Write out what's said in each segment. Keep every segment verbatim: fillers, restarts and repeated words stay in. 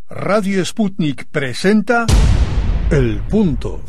Radio Sputnik presenta El Punto.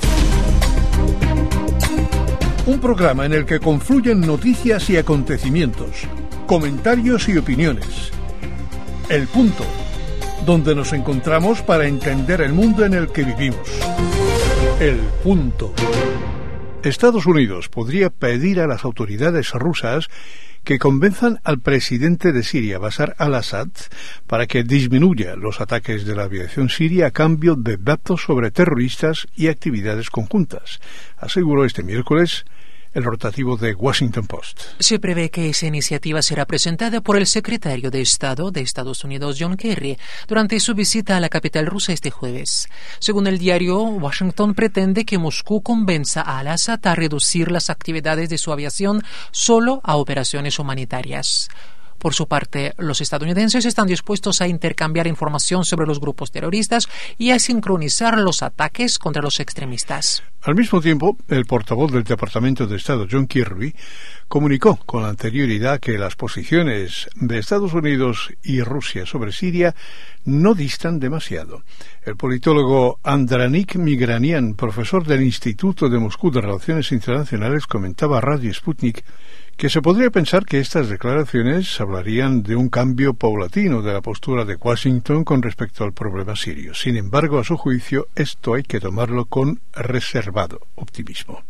Un programa en el que confluyen noticias y acontecimientos, comentarios y opiniones. El Punto, donde nos encontramos para entender el mundo en el que vivimos. El Punto. Estados Unidos podría pedir a las autoridades rusas que convenzan al presidente de Siria, Bashar al-Assad, para que disminuya los ataques de la aviación siria a cambio de datos sobre terroristas y actividades conjuntas, aseguró este miércoles el rotativo de Washington Post. Se prevé que esa iniciativa será presentada por el secretario de Estado de Estados Unidos, John Kerry, durante su visita a la capital rusa este jueves. Según el diario, Washington pretende que Moscú convenza a al-Assad a reducir las actividades de su aviación solo a operaciones humanitarias. Por su parte, los estadounidenses están dispuestos a intercambiar información sobre los grupos terroristas y a sincronizar los ataques contra los extremistas. Al mismo tiempo, el portavoz del Departamento de Estado, John Kirby, comunicó con anterioridad que las posiciones de Estados Unidos y Rusia sobre Siria no distan demasiado. El politólogo Andranik Migranian, profesor del Instituto de Moscú de Relaciones Internacionales, comentaba a Radio Sputnik que se podría pensar que estas declaraciones hablarían de un cambio paulatino de la postura de Washington con respecto al problema sirio. Sin embargo, a su juicio, esto hay que tomarlo con reservado optimismo.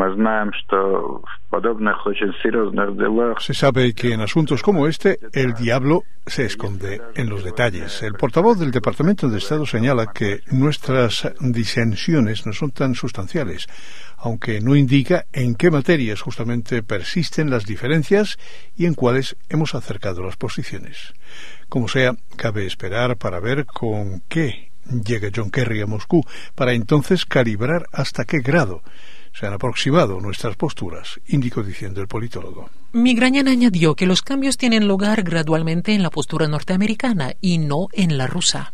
Se sabe que en asuntos como este, el diablo se esconde en los detalles. El portavoz del Departamento de Estado señala que nuestras disensiones no son tan sustanciales, aunque no indica en qué materias justamente persisten las diferencias y en cuáles hemos acercado las posiciones. Como sea, cabe esperar para ver con qué llega John Kerry a Moscú, para entonces calibrar hasta qué grado se han aproximado nuestras posturas, indicó diciendo el politólogo. Migranian añadió que los cambios tienen lugar gradualmente en la postura norteamericana y no en la rusa.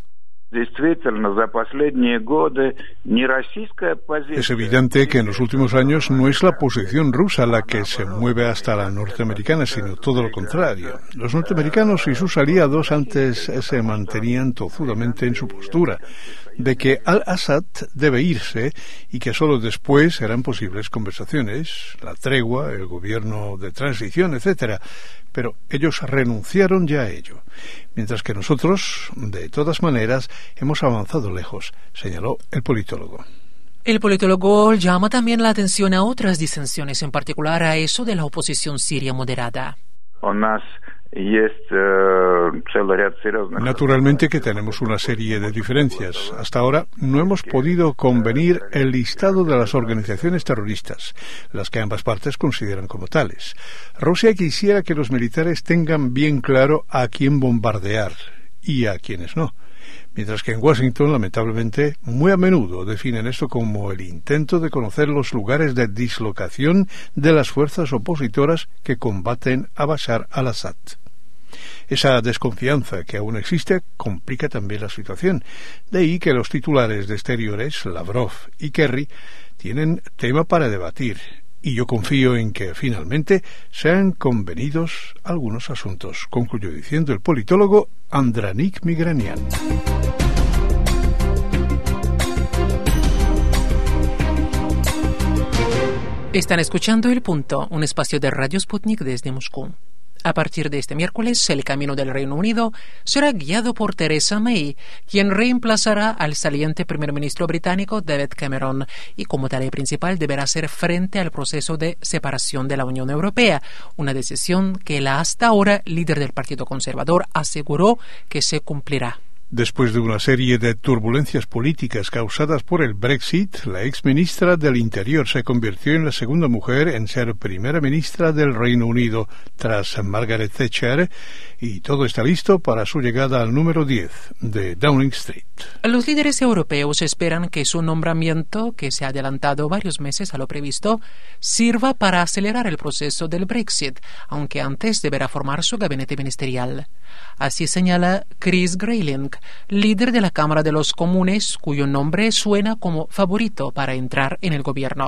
Es evidente que en los últimos años no es la posición rusa la que se mueve hasta la norteamericana, sino todo lo contrario. Los norteamericanos y sus aliados antes se mantenían tozudamente en su postura de que al-Assad debe irse y que solo después serán posibles conversaciones, la tregua, el gobierno de transición, etcétera. Pero ellos renunciaron ya a ello, mientras que nosotros, de todas maneras, hemos avanzado lejos, señaló el politólogo. El politólogo llama también la atención a otras disensiones, en particular a eso de la oposición siria moderada. Naturalmente que tenemos una serie de diferencias. Hasta ahora no hemos podido convenir el listado de las organizaciones terroristas, las que ambas partes consideran como tales. Rusia quisiera que los militares tengan bien claro a quién bombardear y a quiénes no, mientras que en Washington, lamentablemente, muy a menudo definen esto como el intento de conocer los lugares de dislocación de las fuerzas opositoras que combaten a Bashar al-Assad. Esa desconfianza que aún existe complica también la situación. De ahí que los titulares de Exteriores, Lavrov y Kerry, tienen tema para debatir. Y yo confío en que finalmente sean convenidos algunos asuntos, concluyó diciendo el politólogo Andranik Migranian. Están escuchando El Punto, un espacio de Radio Sputnik desde Moscú. A partir de este miércoles, el camino del Reino Unido será guiado por Theresa May, quien reemplazará al saliente primer ministro británico David Cameron, y como tarea principal deberá hacer frente al proceso de separación de la Unión Europea, una decisión que la hasta ahora líder del Partido Conservador aseguró que se cumplirá. Después de una serie de turbulencias políticas causadas por el Brexit, la exministra del Interior se convirtió en la segunda mujer en ser primera ministra del Reino Unido, tras Margaret Thatcher, y todo está listo para su llegada al número diez de Downing Street. Los líderes europeos esperan que su nombramiento, que se ha adelantado varios meses a lo previsto, sirva para acelerar el proceso del Brexit, aunque antes deberá formar su gabinete ministerial. Así señala Chris Grayling, líder de la Cámara de los Comunes, cuyo nombre suena como favorito para entrar en el gobierno.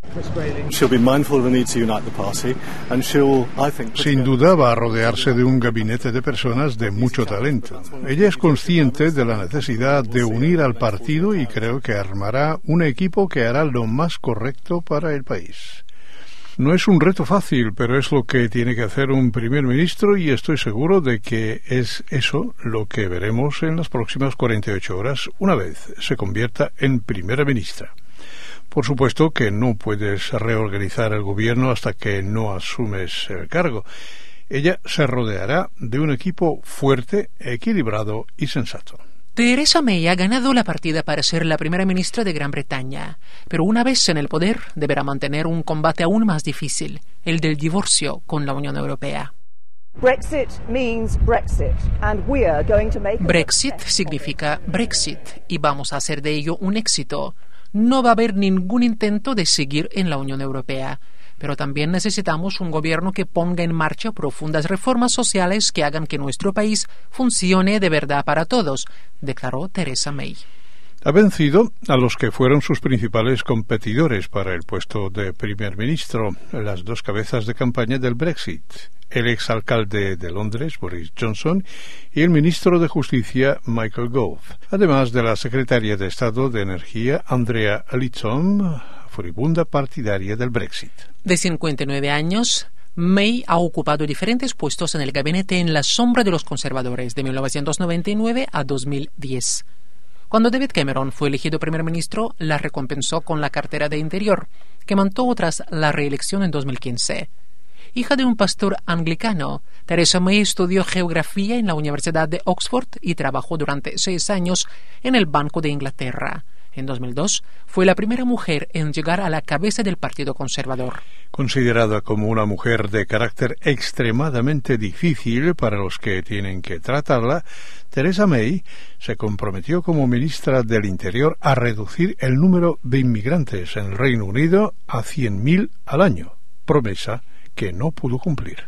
Sin duda va a rodearse de un gabinete de personas de mucho talento. Ella es consciente de la necesidad de unir al partido y creo que armará un equipo que hará lo más correcto para el país. No es un reto fácil, pero es lo que tiene que hacer un primer ministro y estoy seguro de que es eso lo que veremos en las próximas cuarenta y ocho horas una vez se convierta en primera ministra. Por supuesto que no puedes reorganizar el gobierno hasta que no asumes el cargo. Ella se rodeará de un equipo fuerte, equilibrado y sensato. Theresa May ha ganado la partida para ser la primera ministra de Gran Bretaña, pero una vez en el poder deberá mantener un combate aún más difícil, el del divorcio con la Unión Europea. Brexit means Brexit, and we are going to make Brexit significa Brexit y vamos a hacer de ello un éxito. No va a haber ningún intento de seguir en la Unión Europea, pero también necesitamos un gobierno que ponga en marcha profundas reformas sociales que hagan que nuestro país funcione de verdad para todos, declaró Theresa May. Ha vencido a los que fueron sus principales competidores para el puesto de primer ministro, las dos cabezas de campaña del Brexit, el exalcalde de Londres, Boris Johnson, y el ministro de Justicia, Michael Gove, además de la secretaria de Estado de Energía, Andrea Leadsom, furibunda partidaria del Brexit. De cincuenta y nueve años, May ha ocupado diferentes puestos en el gabinete en la sombra de los conservadores de mil novecientos noventa y nueve a dos mil diez. Cuando David Cameron fue elegido primer ministro, la recompensó con la cartera de Interior, que mantuvo tras la reelección en dos mil quince. Hija de un pastor anglicano, Theresa May estudió geografía en la Universidad de Oxford y trabajó durante seis años en el Banco de Inglaterra. En dos mil dos, fue la primera mujer en llegar a la cabeza del Partido Conservador. Considerada como una mujer de carácter extremadamente difícil para los que tienen que tratarla, Theresa May se comprometió como ministra del Interior a reducir el número de inmigrantes en el Reino Unido a cien mil al año, promesa que no pudo cumplir.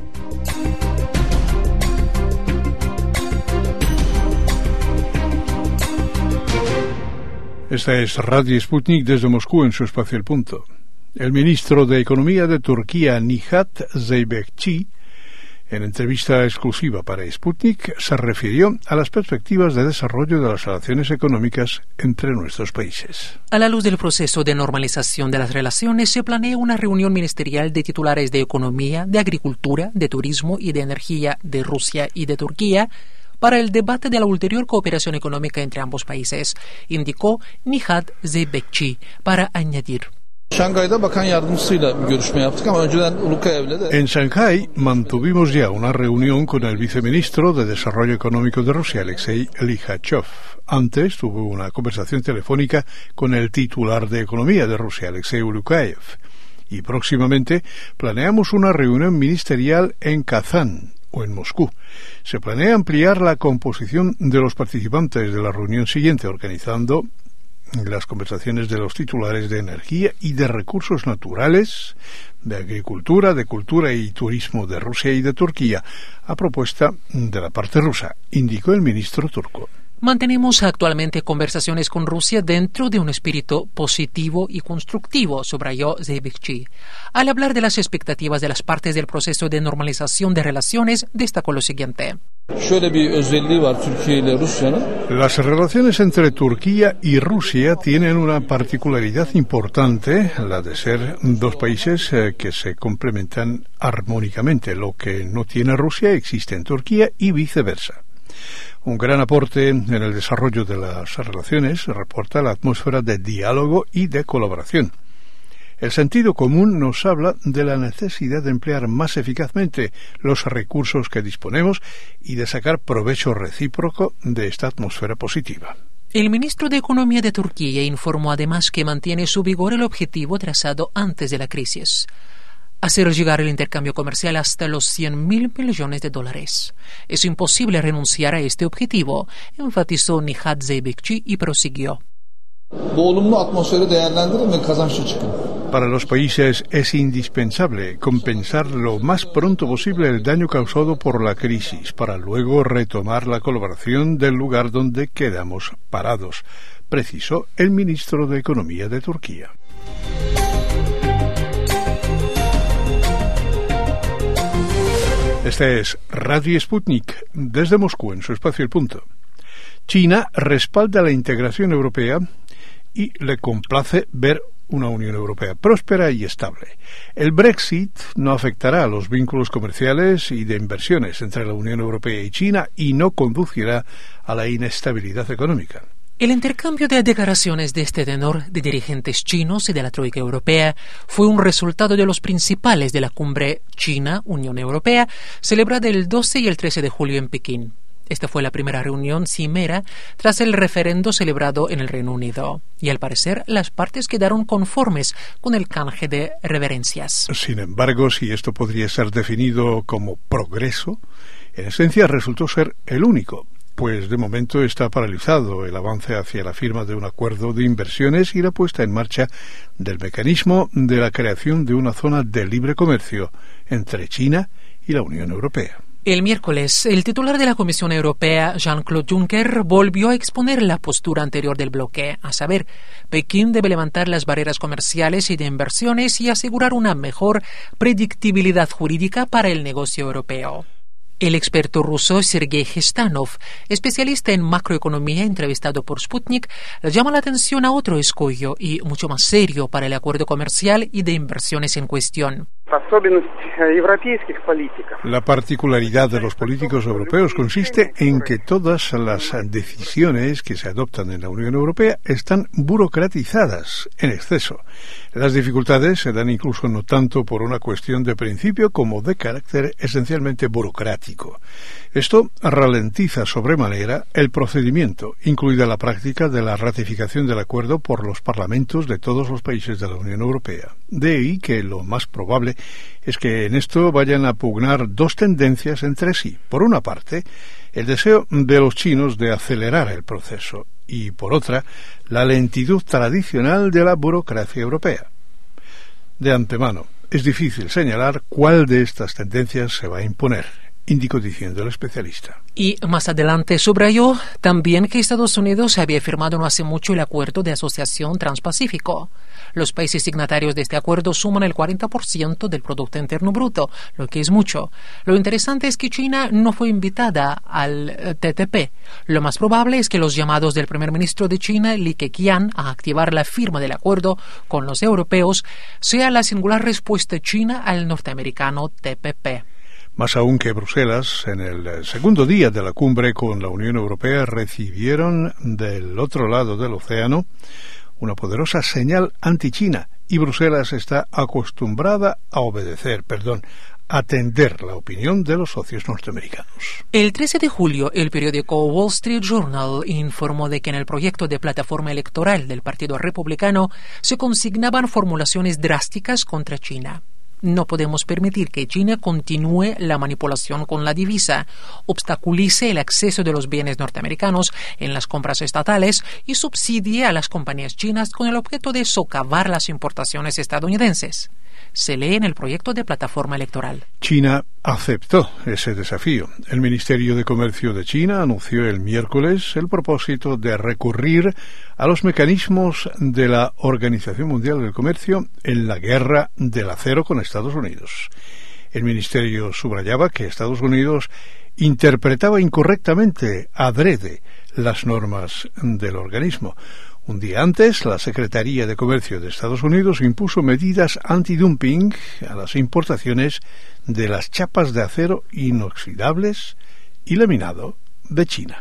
Esta es Radio Sputnik desde Moscú en su espacio El Punto. El ministro de Economía de Turquía, Nihat Zeybekci, en entrevista exclusiva para Sputnik, se refirió a las perspectivas de desarrollo de las relaciones económicas entre nuestros países. A la luz del proceso de normalización de las relaciones, se planea una reunión ministerial de titulares de Economía, de Agricultura, de Turismo y de Energía de Rusia y de Turquía para el debate de la ulterior cooperación económica entre ambos países, indicó Nihat Zeybekci, para añadir. En Shanghái mantuvimos ya una reunión con el viceministro de Desarrollo Económico de Rusia, Alexei Likhachov. Antes tuve una conversación telefónica con el titular de Economía de Rusia, Alexei Ulukayev. Y próximamente planeamos una reunión ministerial en Kazán o en Moscú. Se planea ampliar la composición de los participantes de la reunión siguiente, organizando las conversaciones de los titulares de energía y de recursos naturales, de agricultura, de cultura y turismo de Rusia y de Turquía, a propuesta de la parte rusa, indicó el ministro turco. Mantenemos actualmente conversaciones con Rusia dentro de un espíritu positivo y constructivo, subrayó Zeybekci. Al hablar de las expectativas de las partes del proceso de normalización de relaciones, destacó lo siguiente. Las relaciones entre Turquía y Rusia tienen una particularidad importante, la de ser dos países que se complementan armónicamente. Lo que no tiene Rusia existe en Turquía y viceversa. Un gran aporte en el desarrollo de las relaciones reporta la atmósfera de diálogo y de colaboración. El sentido común nos habla de la necesidad de emplear más eficazmente los recursos que disponemos y de sacar provecho recíproco de esta atmósfera positiva. El ministro de Economía de Turquía informó además que mantiene su vigor el objetivo trazado antes de la crisis: hacer llegar el intercambio comercial hasta los cien mil millones de dólares. Es imposible renunciar a este objetivo, enfatizó Nihat Zeybekci y prosiguió. Para los países es indispensable compensar lo más pronto posible el daño causado por la crisis, para luego retomar la colaboración del lugar donde quedamos parados, precisó el ministro de Economía de Turquía. Este es Radio Sputnik, desde Moscú, en su espacio El Punto. China respalda la integración europea y le complace ver una Unión Europea próspera y estable. El Brexit no afectará a los vínculos comerciales y de inversiones entre la Unión Europea y China y no conducirá a la inestabilidad económica. El intercambio de declaraciones de este tenor de dirigentes chinos y de la Troika Europea fue un resultado de los principales de la cumbre China-Unión Europea, celebrada el doce y el trece de julio en Pekín. Esta fue la primera reunión cimera tras el referendo celebrado en el Reino Unido, y al parecer las partes quedaron conformes con el canje de reverencias. Sin embargo, si esto podría ser definido como progreso, en esencia resultó ser el único, pues de momento está paralizado el avance hacia la firma de un acuerdo de inversiones y la puesta en marcha del mecanismo de la creación de una zona de libre comercio entre China y la Unión Europea. El miércoles, el titular de la Comisión Europea, Jean-Claude Juncker, volvió a exponer la postura anterior del bloque, a saber, Pekín debe levantar las barreras comerciales y de inversiones y asegurar una mejor predictibilidad jurídica para el negocio europeo. El experto ruso Sergei Gestanov, especialista en macroeconomía entrevistado por Sputnik, llama la atención a otro escollo y mucho más serio para el acuerdo comercial y de inversiones en cuestión. La particularidad de los políticos europeos consiste en que todas las decisiones que se adoptan en la Unión Europea están burocratizadas en exceso. Las dificultades se dan incluso no tanto por una cuestión de principio como de carácter esencialmente burocrático. Esto ralentiza sobremanera el procedimiento, incluida la práctica de la ratificación del acuerdo por los parlamentos de todos los países de la Unión Europea. De ahí que lo más probable es que en esto vayan a pugnar dos tendencias entre sí. Por una parte, el deseo de los chinos de acelerar el proceso y, por otra, la lentitud tradicional de la burocracia europea. De antemano, es difícil señalar cuál de estas tendencias se va a imponer, indicó diciendo el especialista. Y más adelante subrayó también que Estados Unidos había firmado no hace mucho el Acuerdo de Asociación Transpacífico. Los países signatarios de este acuerdo suman el cuarenta por ciento del Producto Interno Bruto, lo que es mucho. Lo interesante es que China no fue invitada al T T P. Lo más probable es que los llamados del primer ministro de China, Li Keqiang, a activar la firma del acuerdo con los europeos sea la singular respuesta china al norteamericano T P P. Más aún que Bruselas, en el segundo día de la cumbre con la Unión Europea recibieron del otro lado del océano una poderosa señal anti-China y Bruselas está acostumbrada a obedecer, perdón, atender la opinión de los socios norteamericanos. El trece de julio, el periódico Wall Street Journal informó de que en el proyecto de plataforma electoral del Partido Republicano se consignaban formulaciones drásticas contra China. No podemos permitir que China continúe la manipulación con la divisa, obstaculice el acceso de los bienes norteamericanos en las compras estatales y subsidie a las compañías chinas con el objeto de socavar las importaciones estadounidenses. Se lee en el proyecto de plataforma electoral. China aceptó ese desafío. El Ministerio de Comercio de China anunció el miércoles el propósito de recurrir a los mecanismos de la Organización Mundial del Comercio en la guerra del acero con Estados Unidos. El ministerio subrayaba que Estados Unidos interpretaba incorrectamente adrede las normas del organismo. Un día antes, la Secretaría de Comercio de Estados Unidos impuso medidas antidumping a las importaciones de las chapas de acero inoxidables y laminado de China.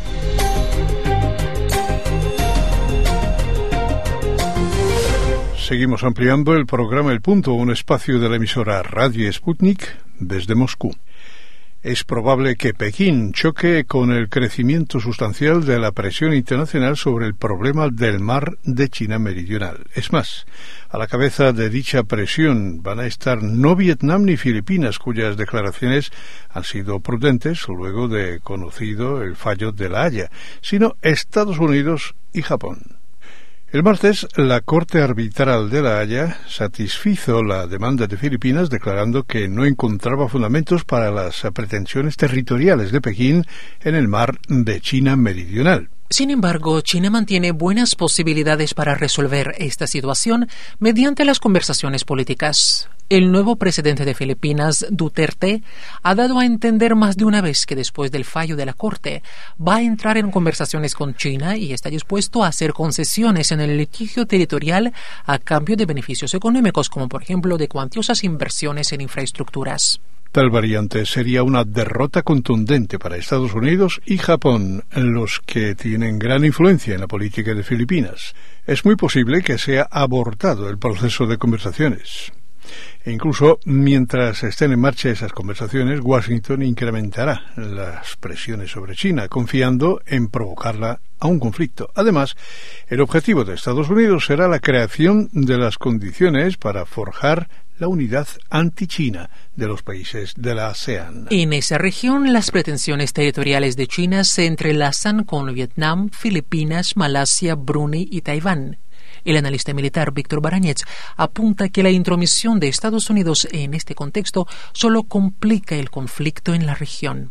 Seguimos ampliando el programa El Punto, un espacio de la emisora Radio Sputnik desde Moscú. Es probable que Pekín choque con el crecimiento sustancial de la presión internacional sobre el problema del mar de China Meridional. Es más, a la cabeza de dicha presión van a estar no Vietnam ni Filipinas, cuyas declaraciones han sido prudentes luego de conocido el fallo de La Haya, sino Estados Unidos y Japón. El martes, la Corte Arbitral de La Haya satisfizo la demanda de Filipinas declarando que no encontraba fundamentos para las pretensiones territoriales de Pekín en el mar de China Meridional. Sin embargo, China mantiene buenas posibilidades para resolver esta situación mediante las conversaciones políticas. El nuevo presidente de Filipinas, Duterte, ha dado a entender más de una vez que después del fallo de la Corte va a entrar en conversaciones con China y está dispuesto a hacer concesiones en el litigio territorial a cambio de beneficios económicos, como por ejemplo de cuantiosas inversiones en infraestructuras. Tal variante sería una derrota contundente para Estados Unidos y Japón, los que tienen gran influencia en la política de Filipinas. Es muy posible que sea abortado el proceso de conversaciones. E incluso mientras estén en marcha esas conversaciones, Washington incrementará las presiones sobre China, confiando en provocarla a un conflicto. Además, el objetivo de Estados Unidos será la creación de las condiciones para forjar la unidad anti-China de los países de la ASEAN. En esa región, las pretensiones territoriales de China se entrelazan con Vietnam, Filipinas, Malasia, Brunei y Taiwán. El analista militar Víctor Barañez apunta que la intromisión de Estados Unidos en este contexto solo complica el conflicto en la región.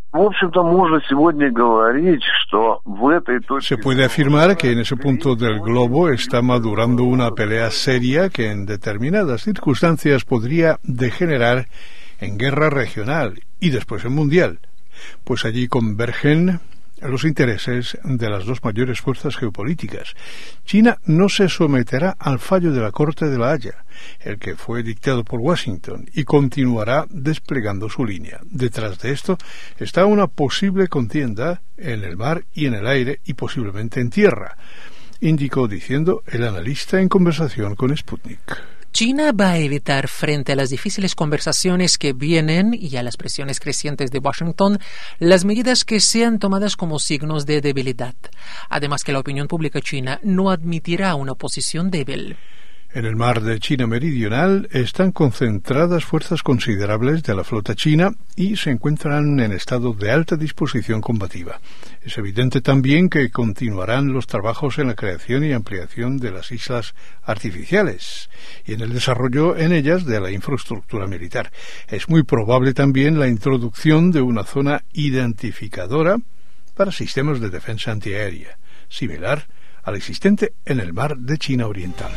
Se puede afirmar que en ese punto del globo está madurando una pelea seria que en determinadas circunstancias podría degenerar en guerra regional y después en mundial, pues allí convergen los intereses de las dos mayores fuerzas geopolíticas. China no se someterá al fallo de la Corte de la Haya, el que fue dictado por Washington, y continuará desplegando su línea. Detrás de esto está una posible contienda en el mar y en el aire y posiblemente en tierra, indicó diciendo el analista en conversación con Sputnik. China va a evitar, frente a las difíciles conversaciones que vienen y a las presiones crecientes de Washington, las medidas que sean tomadas como signos de debilidad. Además que la opinión pública china no admitirá una posición débil. En el mar de China Meridional están concentradas fuerzas considerables de la flota china y se encuentran en estado de alta disposición combativa. Es evidente también que continuarán los trabajos en la creación y ampliación de las islas artificiales y en el desarrollo en ellas de la infraestructura militar. Es muy probable también la introducción de una zona identificadora para sistemas de defensa antiaérea, similar al existente en el mar de China Oriental.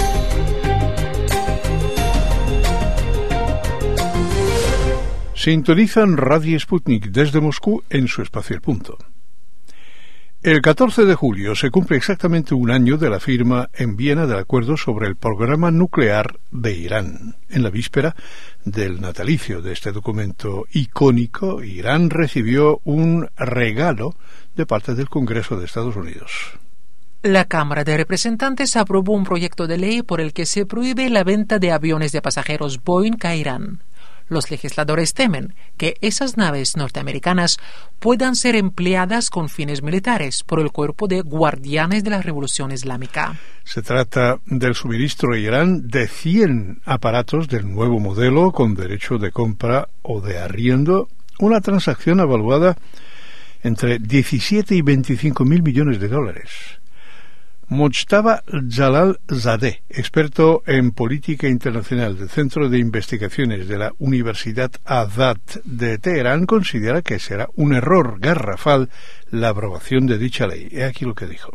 Sintonizan Radio Sputnik desde Moscú en su espacio El Punto. El catorce de julio se cumple exactamente un año de la firma en Viena del acuerdo sobre el programa nuclear de Irán. En la víspera del natalicio de este documento icónico, Irán recibió un regalo de parte del Congreso de Estados Unidos. La Cámara de Representantes aprobó un proyecto de ley por el que se prohíbe la venta de aviones de pasajeros Boeing a Irán. Los legisladores temen que esas naves norteamericanas puedan ser empleadas con fines militares por el cuerpo de guardianes de la Revolución Islámica. Se trata del suministro a Irán de cien aparatos del nuevo modelo con derecho de compra o de arriendo, una transacción evaluada entre diecisiete y veinticinco mil millones de dólares. Mojtaba Jalalzadeh, experto en política internacional del Centro de Investigaciones de la Universidad Azad de Teherán, considera que será un error garrafal la aprobación de dicha ley. He aquí lo que dijo.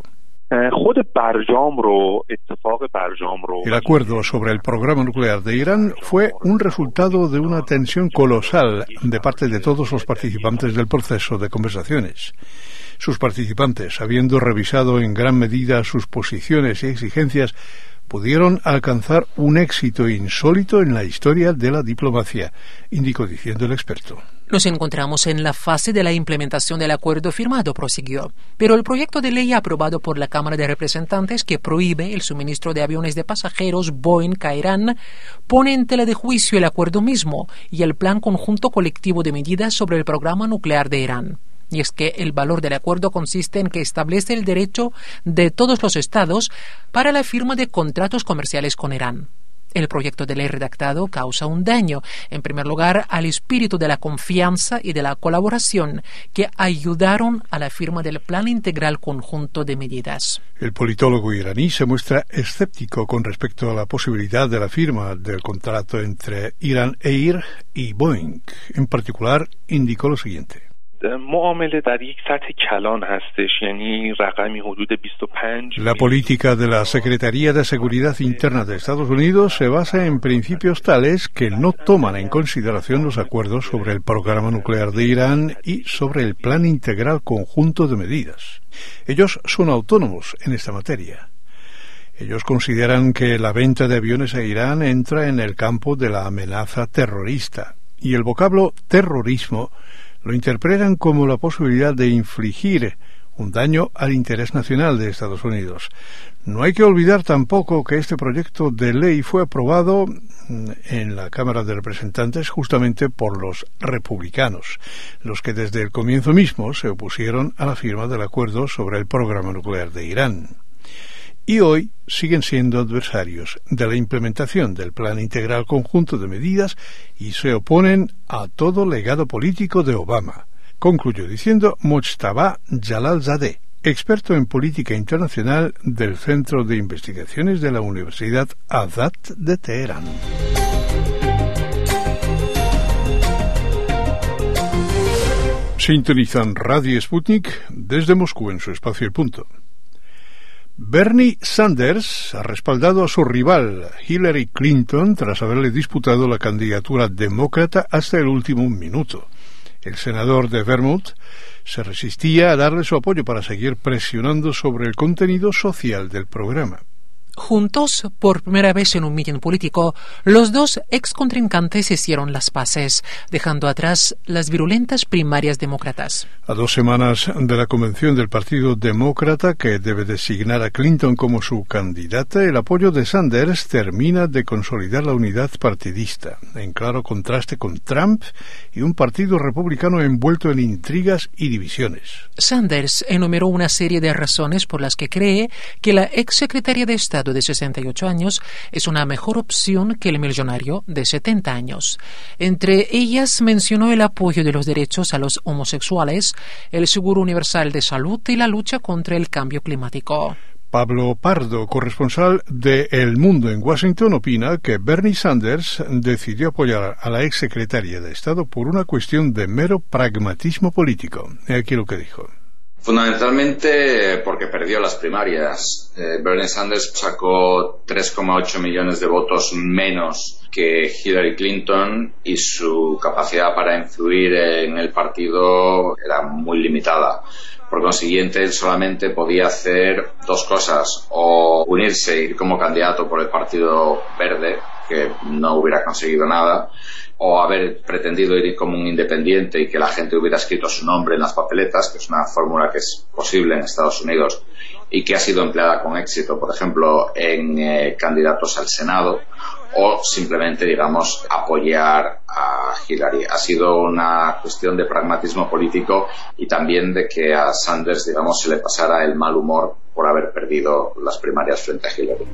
El acuerdo sobre el programa nuclear de Irán fue un resultado de una tensión colosal de parte de todos los participantes del proceso de conversaciones. Sus participantes, habiendo revisado en gran medida sus posiciones y exigencias, pudieron alcanzar un éxito insólito en la historia de la diplomacia, indicó diciendo el experto. Nos encontramos en la fase de la implementación del acuerdo firmado, prosiguió, pero el proyecto de ley aprobado por la Cámara de Representantes que prohíbe el suministro de aviones de pasajeros Boeing a Irán pone en tela de juicio el acuerdo mismo y el plan conjunto colectivo de medidas sobre el programa nuclear de Irán. Y es que el valor del acuerdo consiste en que establece el derecho de todos los estados para la firma de contratos comerciales con Irán. El proyecto de ley redactado causa un daño, en primer lugar, al espíritu de la confianza y de la colaboración que ayudaron a la firma del Plan Integral Conjunto de Medidas. El politólogo iraní se muestra escéptico con respecto a la posibilidad de la firma del contrato entre Iran Air y Boeing. En particular, indicó lo siguiente. La política de la Secretaría de Seguridad Interna de Estados Unidos se basa en principios tales que no toman en consideración los acuerdos sobre el programa nuclear de Irán y sobre el Plan Integral Conjunto de Medidas. Ellos son autónomos en esta materia. Ellos consideran que la venta de aviones a Irán entra en el campo de la amenaza terrorista, y el vocablo terrorismo lo interpretan como la posibilidad de infligir un daño al interés nacional de Estados Unidos. No hay que olvidar tampoco que este proyecto de ley fue aprobado en la Cámara de Representantes justamente por los republicanos, los que desde el comienzo mismo se opusieron a la firma del acuerdo sobre el programa nuclear de Irán. Y hoy siguen siendo adversarios de la implementación del Plan Integral Conjunto de Medidas y se oponen a todo legado político de Obama, concluyó diciendo Mojtaba Jalalzadeh, experto en política internacional del Centro de Investigaciones de la Universidad Azad de Teherán. Sintonizan Radio Sputnik desde Moscú en su espacio El Punto. Bernie Sanders ha respaldado a su rival Hillary Clinton tras haberle disputado la candidatura demócrata hasta el último minuto. El senador de Vermont se resistía a darle su apoyo para seguir presionando sobre el contenido social del programa. Juntos, por primera vez en un mitin político, los dos ex contrincantes hicieron las paces, dejando atrás las virulentas primarias demócratas. A dos semanas de la convención del Partido Demócrata, que debe designar a Clinton como su candidata, el apoyo de Sanders termina de consolidar la unidad partidista, en claro contraste con Trump y un partido republicano envuelto en intrigas y divisiones. Sanders enumeró una serie de razones por las que cree que la ex secretaria de Estado de sesenta y ocho años es una mejor opción que el millonario de setenta años. Entre ellas mencionó el apoyo de los derechos a los homosexuales, el seguro universal de salud y la lucha contra el cambio climático. Pablo Pardo, corresponsal de El Mundo en Washington, opina que Bernie Sanders decidió apoyar a la exsecretaria de Estado por una cuestión de mero pragmatismo político. He aquí lo que dijo. Fundamentalmente porque perdió las primarias. Eh, Bernie Sanders sacó tres coma ocho millones de votos menos que Hillary Clinton y su capacidad para influir en el partido era muy limitada. Por consiguiente, él solamente podía hacer dos cosas: o unirse e ir como candidato por el Partido Verde, que no hubiera conseguido nada, o haber pretendido ir como un independiente y que la gente hubiera escrito su nombre en las papeletas, que es una fórmula que es posible en Estados Unidos y que ha sido empleada con éxito, por ejemplo, en eh, candidatos al Senado, o simplemente, digamos, apoyar a Hillary. Ha sido una cuestión de pragmatismo político y también de que a Sanders, digamos, se le pasara el mal humor por haber perdido las primarias frente a Hillary.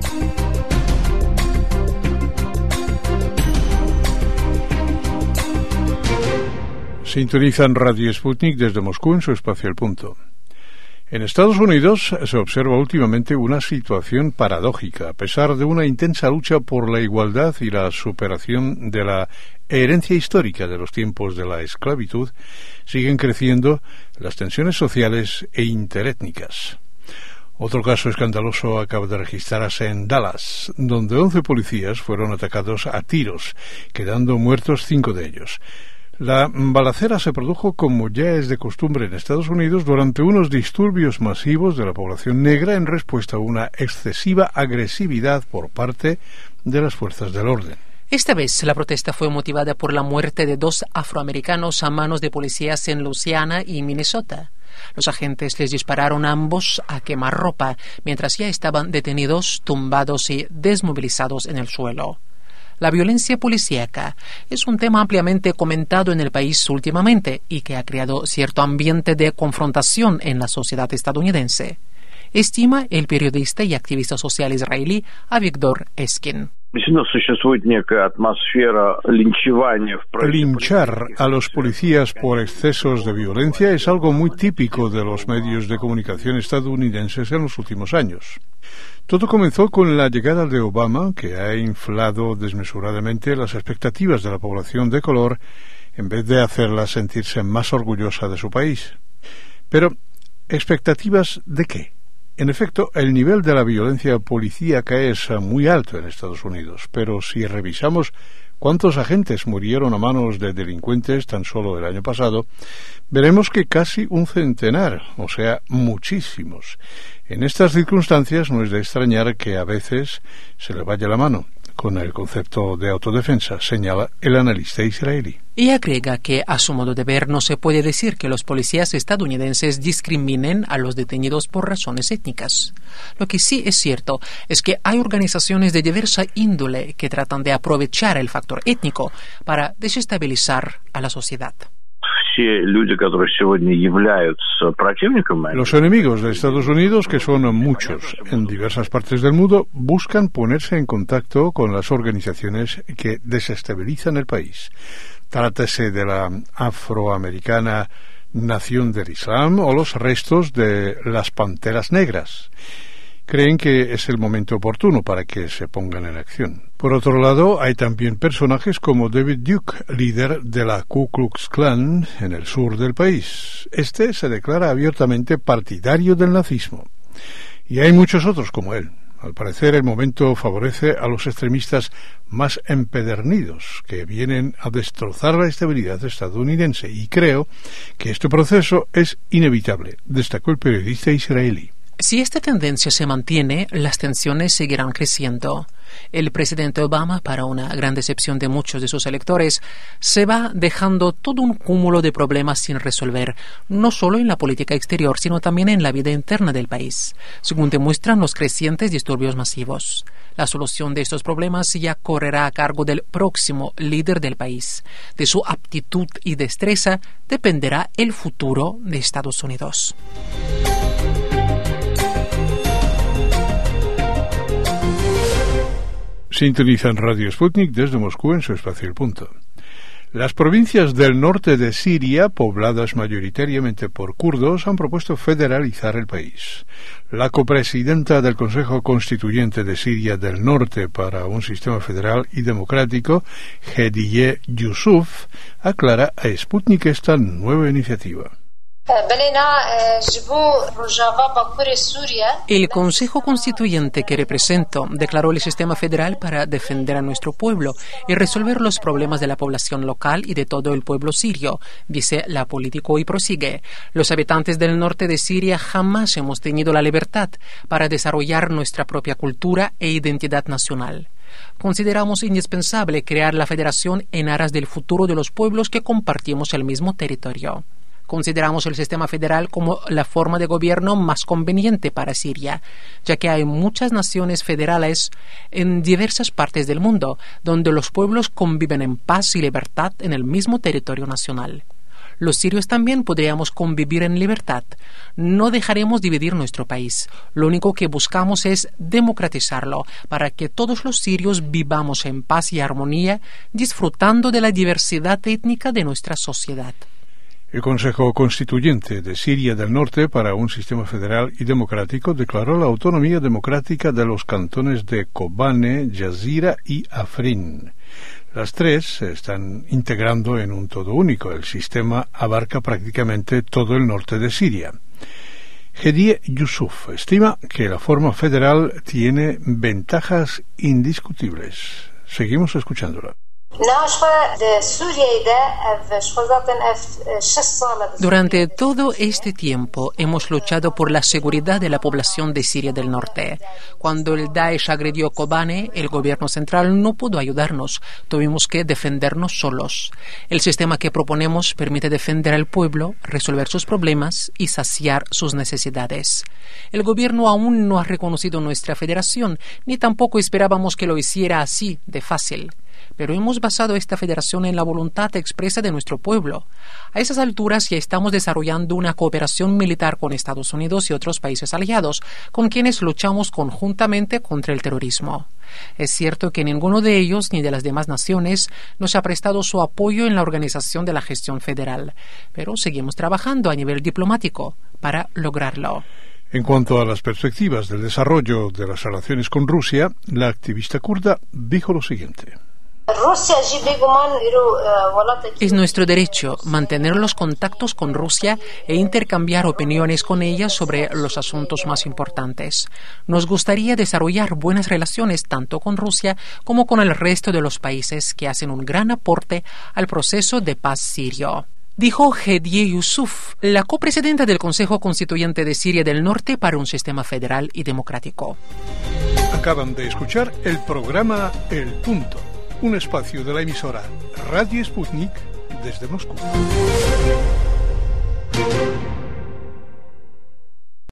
Sintonizan Radio Sputnik desde Moscú en su espacio El Punto. En Estados Unidos se observa últimamente una situación paradójica. A pesar de una intensa lucha por la igualdad y la superación de la herencia histórica de los tiempos de la esclavitud, siguen creciendo las tensiones sociales e interétnicas. Otro caso escandaloso acaba de registrarse en Dallas, donde once policías fueron atacados a tiros, quedando muertos cinco de ellos. La balacera se produjo, como ya es de costumbre en Estados Unidos, durante unos disturbios masivos de la población negra en respuesta a una excesiva agresividad por parte de las fuerzas del orden. Esta vez la protesta fue motivada por la muerte de dos afroamericanos a manos de policías en Luisiana y Minnesota. Los agentes les dispararon a ambos a quemarropa mientras ya estaban detenidos, tumbados y desmovilizados en el suelo. La violencia policíaca es un tema ampliamente comentado en el país últimamente y que ha creado cierto ambiente de confrontación en la sociedad estadounidense, estima el periodista y activista social israelí Avigdor Eskin. Linchar a los policías por excesos de violencia es algo muy típico de los medios de comunicación estadounidenses en los últimos años. Todo comenzó con la llegada de Obama, que ha inflado desmesuradamente las expectativas de la población de color en vez de hacerla sentirse más orgullosa de su país. Pero, ¿expectativas de qué? En efecto, el nivel de la violencia policíaca es muy alto en Estados Unidos, pero si revisamos cuántos agentes murieron a manos de delincuentes tan solo el año pasado, veremos que casi un centenar, o sea, muchísimos. En estas circunstancias no es de extrañar que a veces se le vaya la mano con el concepto de autodefensa, señala el analista israelí. Y agrega que, a su modo de ver, no se puede decir que los policías estadounidenses discriminen a los detenidos por razones étnicas. Lo que sí es cierto es que hay organizaciones de diversa índole que tratan de aprovechar el factor étnico para desestabilizar a la sociedad. Los enemigos de Estados Unidos, que son muchos en diversas partes del mundo, buscan ponerse en contacto con las organizaciones que desestabilizan el país. Trátese de la afroamericana Nación del Islam o los restos de las Panteras Negras. Creen que es el momento oportuno para que se pongan en acción. Por otro lado, hay también personajes como David Duke, líder de la Ku Klux Klan en el sur del país. Este se declara abiertamente partidario del nazismo. Y hay muchos otros como él. Al parecer, el momento favorece a los extremistas más empedernidos, que vienen a destrozar la estabilidad estadounidense. Y creo que este proceso es inevitable, destacó el periodista israelí. Si esta tendencia se mantiene, las tensiones seguirán creciendo. El presidente Obama, para una gran decepción de muchos de sus electores, se va dejando todo un cúmulo de problemas sin resolver, no solo en la política exterior, sino también en la vida interna del país, según demuestran los crecientes disturbios masivos. La solución de estos problemas ya correrá a cargo del próximo líder del país. De su aptitud y destreza dependerá el futuro de Estados Unidos. Sintonizan Radio Sputnik desde Moscú en su espacio El Punto. Las provincias del norte de Siria, pobladas mayoritariamente por kurdos, han propuesto federalizar el país. La copresidenta del Consejo Constituyente de Siria del Norte para un sistema federal y democrático, Hediye Yusuf, aclara a Sputnik esta nueva iniciativa. El Consejo Constituyente que represento declaró el sistema federal para defender a nuestro pueblo y resolver los problemas de la población local y de todo el pueblo sirio, dice la político y prosigue. Los habitantes del norte de Siria jamás hemos tenido la libertad para desarrollar nuestra propia cultura e identidad nacional. Consideramos indispensable crear la federación en aras del futuro de los pueblos que compartimos el mismo territorio. Consideramos el sistema federal como la forma de gobierno más conveniente para Siria, ya que hay muchas naciones federales en diversas partes del mundo, donde los pueblos conviven en paz y libertad en el mismo territorio nacional. Los sirios también podríamos convivir en libertad. No dejaremos dividir nuestro país. Lo único que buscamos es democratizarlo, para que todos los sirios vivamos en paz y armonía, disfrutando de la diversidad étnica de nuestra sociedad. El Consejo Constituyente de Siria del Norte para un sistema federal y democrático declaró la autonomía democrática de los cantones de Kobane, Yazira y Afrin. Las tres se están integrando en un todo único. El sistema abarca prácticamente todo el norte de Siria. Hediye Yusuf estima que la forma federal tiene ventajas indiscutibles. Seguimos escuchándola. Durante todo este tiempo hemos luchado por la seguridad de la población de Siria del Norte. Cuando el Daesh agredió Kobane, el gobierno central no pudo ayudarnos. Tuvimos que defendernos solos. El sistema que proponemos permite defender al pueblo, resolver sus problemas y saciar sus necesidades. El gobierno aún no ha reconocido nuestra federación, ni tampoco esperábamos que lo hiciera así de fácil. Pero hemos basado esta federación en la voluntad expresa de nuestro pueblo. A esas alturas ya estamos desarrollando una cooperación militar con Estados Unidos y otros países aliados, con quienes luchamos conjuntamente contra el terrorismo. Es cierto que ninguno de ellos ni de las demás naciones nos ha prestado su apoyo en la organización de la gestión federal, pero seguimos trabajando a nivel diplomático para lograrlo. En cuanto a las perspectivas del desarrollo de las relaciones con Rusia, la activista kurda dijo lo siguiente. Es nuestro derecho mantener los contactos con Rusia e intercambiar opiniones con ella sobre los asuntos más importantes. Nos gustaría desarrollar buenas relaciones tanto con Rusia como con el resto de los países que hacen un gran aporte al proceso de paz sirio. Dijo Hediye Yusuf, la copresidenta del Consejo Constituyente de Siria del Norte para un sistema federal y democrático. Acaban de escuchar el programa El Punto, un espacio de la emisora Radio Sputnik desde Moscú.